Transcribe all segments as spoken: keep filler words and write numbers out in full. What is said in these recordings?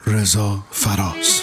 رضا فراز.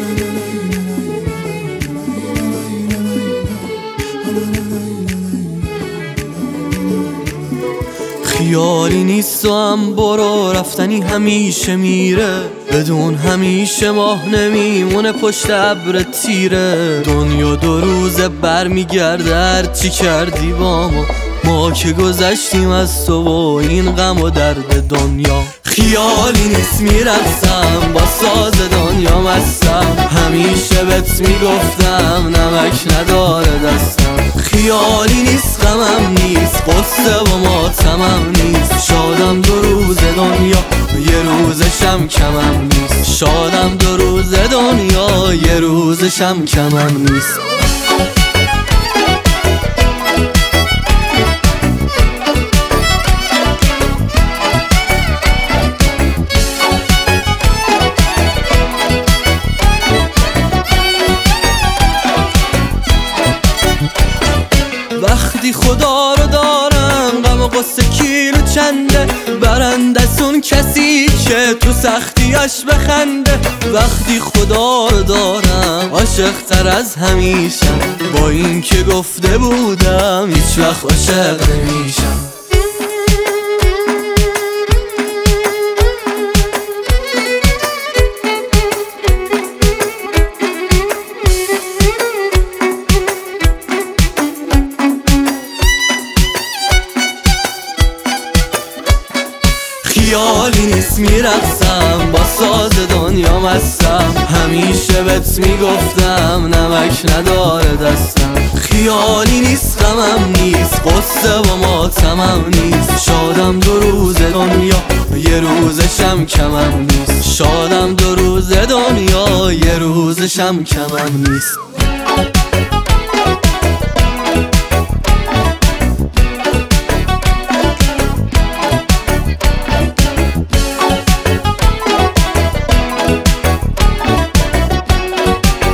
خیالی نیست و هم برو، رفتنی همیشه میره، بدون همیشه ماه نمیمونه پشت ابر تیره. دنیا دو روزه بر میگرده هرچی کردی با ما، ما که گذشتیم از تو و این غم و درد دنیا. خیالی نیست میرقصم با ساز دنیا مستم، همیشه بهت میگفتم نمک نداره دستم. خیالی نیست غمم نیست، قصه و ماتمم نیست، شادم دو روز دنیا یه روزشم کمم نیست، شادم دو روز دنیا یه روزشم کمم نیست. وقتی خدا رو دارم غم و قصه کیلو چنده، برندسون کسی که تو سختیاش بخنده. وقتی خدا رو دارم عاشق تر از همیشه، با این که گفته بودم هیچ وقت عاشق نمیشم. خیالی نیست میرقصم با ساز دنیا مستم، همیشه بهت میگفتم نمک نداره دستم. خیالی نیست غمم نیست، قصه و ماتمم نیست، شادم دو روز دنیا یه روزشم کمم نیست، شادم دو روز دنیا یه روزشم کمم نیست.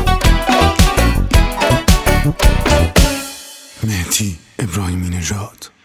مهدی ابراهیمی نژاد.